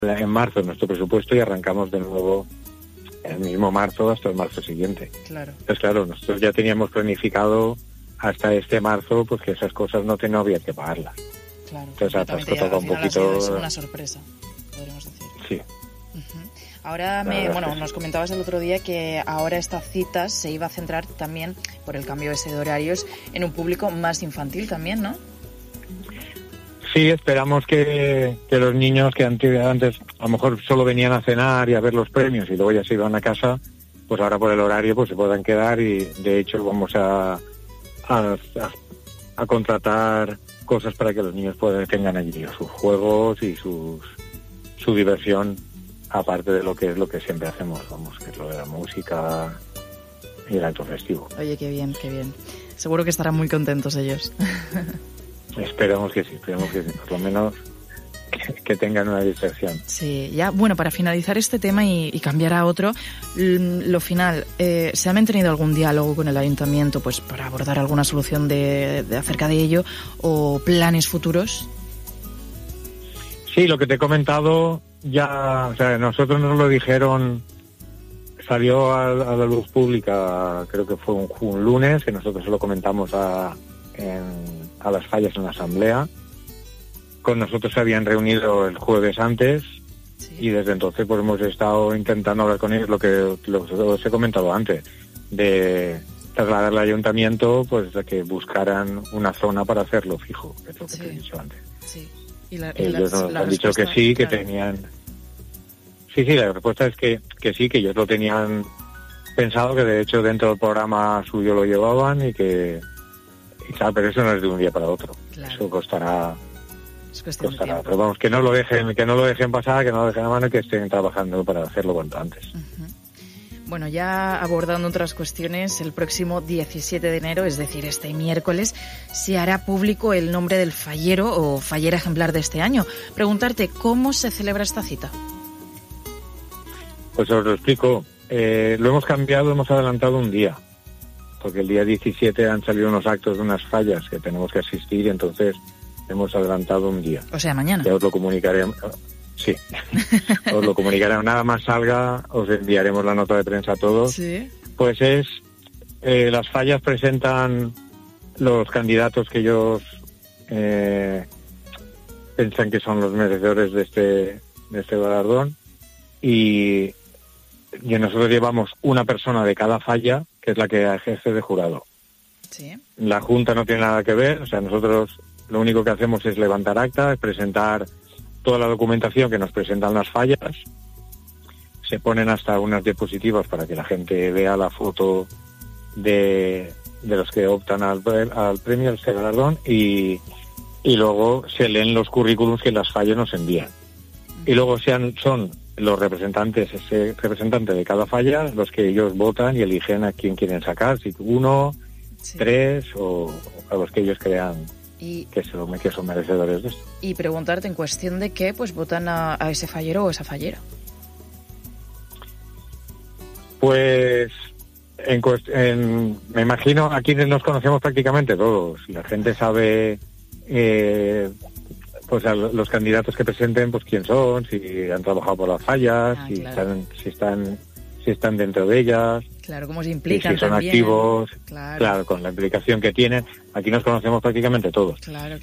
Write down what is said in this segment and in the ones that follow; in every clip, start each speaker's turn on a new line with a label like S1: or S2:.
S1: en marzo nuestro presupuesto y arrancamos de nuevo el mismo marzo hasta el marzo siguiente.
S2: Claro.
S1: Entonces, claro, nosotros ya teníamos planificado hasta este marzo pues que esas cosas no había que pagarlas.
S2: Claro.
S1: Entonces ha tocado un poquito...
S2: Es una sorpresa, podríamos decir.
S1: Sí.
S2: Ahora, nos comentabas el otro día que ahora estas citas se iba a centrar también, por el cambio ese de horarios, en un público más infantil también, ¿no?
S1: Sí, esperamos que los niños que antes a lo mejor solo venían a cenar y a ver los premios y luego ya se iban a casa, pues ahora por el horario pues se puedan quedar y de hecho vamos a contratar cosas para que los niños tengan allí sus juegos y su diversión, aparte de lo que siempre hacemos, que es lo de la música y el acto festivo.
S2: Oye, qué bien, qué bien. Seguro que estarán muy contentos ellos.
S1: Esperamos que sí, por lo menos que tengan una distracción.
S2: Sí, ya, bueno, para finalizar este tema y cambiar a otro, lo final, ¿se ha mantenido algún diálogo con el ayuntamiento pues para abordar alguna solución de acerca de ello o planes futuros?
S1: Sí, lo que te he comentado ya, o sea, nosotros nos lo dijeron, salió a la luz pública, creo que fue un lunes, que nosotros se lo comentamos a las fallas en la asamblea. Con nosotros se habían reunido el jueves antes, sí. Y desde entonces pues hemos estado intentando hablar con ellos, lo que os he comentado antes, de trasladar al ayuntamiento pues de que buscaran una zona para hacerlo fijo, que es lo que te he dicho antes.
S2: Sí.
S1: Ellos nos han dicho que sí, claro. Que tenían... Sí, la respuesta es que sí, que ellos lo tenían pensado, que de hecho dentro del programa suyo lo llevaban y claro, pero eso no es de un día para otro. Claro. Eso costará, pero vamos, que no lo dejen pasar, que no lo dejen a mano y que estén trabajando para hacerlo cuanto antes.
S2: Uh-huh. Bueno, ya abordando otras cuestiones, el próximo 17 de enero, es decir, este miércoles, se hará público el nombre del fallero o fallera ejemplar de este año. Preguntarte, ¿cómo se celebra esta cita?
S1: Pues os lo explico. Lo hemos cambiado, hemos adelantado un día, porque el día 17 han salido unos actos de unas fallas que tenemos que asistir y entonces hemos adelantado un día.
S2: O sea, mañana.
S1: Ya os lo comunicaré. Sí, os lo comunicaré. Nada más salga, os enviaremos la nota de prensa a todos.
S2: Sí.
S1: Pues las fallas presentan los candidatos que ellos piensan que son los merecedores de este galardón y nosotros llevamos una persona de cada falla, que es la que ejerce de jurado.
S2: Sí.
S1: La Junta no tiene nada que ver, o sea, nosotros lo único que hacemos es levantar acta, es presentar toda la documentación que nos presentan las fallas, se ponen hasta unas diapositivas para que la gente vea la foto de los que optan al premio, al galardón, y luego se leen los currículums que las fallas nos envían. Y luego son los representantes, ese representante de cada falla, los que ellos votan y eligen a quién quieren sacar, si 1, 3 o a los que ellos crean que son merecedores de esto.
S2: Y preguntarte en cuestión de qué, pues votan a ese fallero o esa fallera. Pues
S1: me imagino, aquí nos conocemos prácticamente todos. La gente sabe pues a los candidatos que presenten, pues quién son, si han trabajado por las fallas, claro. si están dentro de ellas.
S2: Claro, cómo se implican
S1: si son
S2: también.
S1: Activos,
S2: claro,
S1: con la implicación que tienen. Aquí nos conocemos prácticamente todos.
S2: Claro.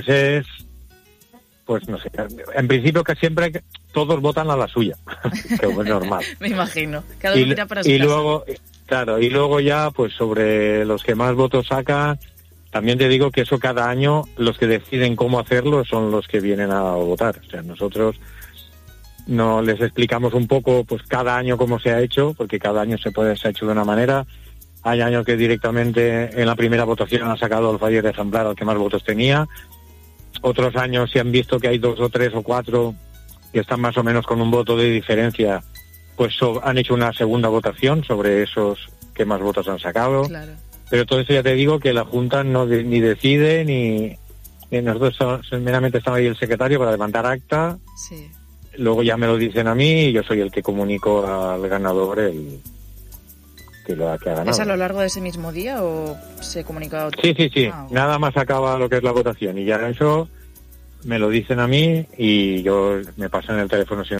S1: Pues no sé, en principio que siempre todos votan a la suya, que es normal.
S2: Me imagino, cada uno tira para su casa.
S1: Y luego ya, pues sobre los que más votos sacan, también te digo que eso cada año, los que deciden cómo hacerlo son los que vienen a votar. O sea, nosotros no les explicamos un poco, pues cada año cómo se ha hecho, porque cada año se ha hecho de una manera. Hay años que directamente en la primera votación han sacado al fallero ejemplar al que más votos tenía. Otros años se han visto que hay 2 o 3 o 4 que están más o menos con un voto de diferencia, pues han hecho una segunda votación sobre esos que más votos han sacado.
S2: Claro.
S1: Pero todo eso ya te digo que la Junta ni decide ni nosotros meramente estamos ahí el secretario para levantar acta.
S2: Sí.
S1: Luego ya me lo dicen a mí y yo soy el que comunico al ganador que ha ganado.
S2: ¿Es a lo largo de ese mismo día o se comunica otro?
S1: Sí. Nada más acaba lo que es la votación y ya eso me lo dicen a mí y yo me pasan el teléfono si